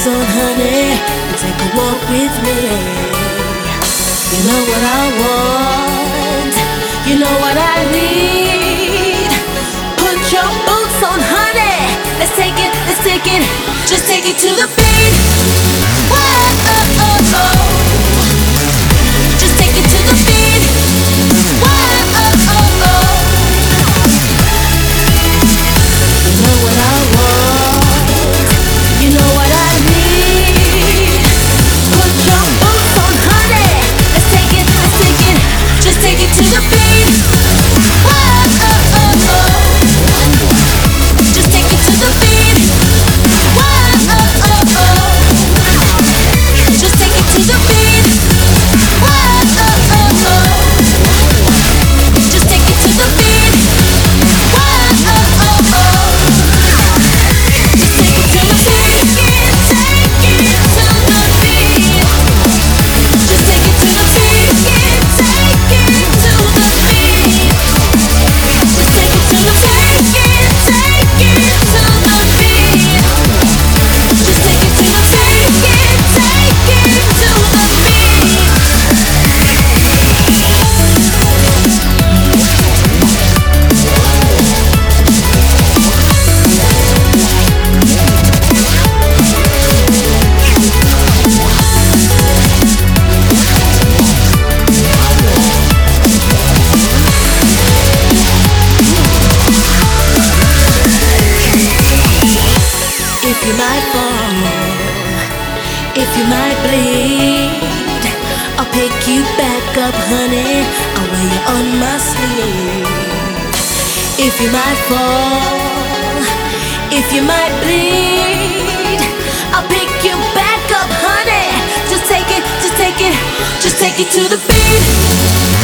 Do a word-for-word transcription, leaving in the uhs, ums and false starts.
on, honey, and take a walk with me. You know what I want, you know what I need. Put your boots on, honey. Let's take it, let's take it, just take it to the beat. Whoa, oh, oh, oh. Just take it to the beat. Whoa, oh, oh, oh. You know what I want, you know what I need. Put your boots on, honey. Let's take it, let's take it, just take it to the beat. Whoa, oh, oh, oh. Just take it to the beat. Whoa, oh, oh, oh. Just take it to the beat. Whoa, oh, oh, oh. Just take it to the beat. Whoa, oh, oh, oh. Just take it to the beat. Take it, take it to the beat. Just take it to the beat. Take it to the beat. Just take it to the beat. Take it to the beat. Just take it to the beat. Take it to the beat. If you might fall, if you might bleed, I'll pick you back up, honey. I'll wear you on my sleeve. If you might fall, if you might bleed, I'll pick you back up, honey. Just take it, just take it, just take it to the beat.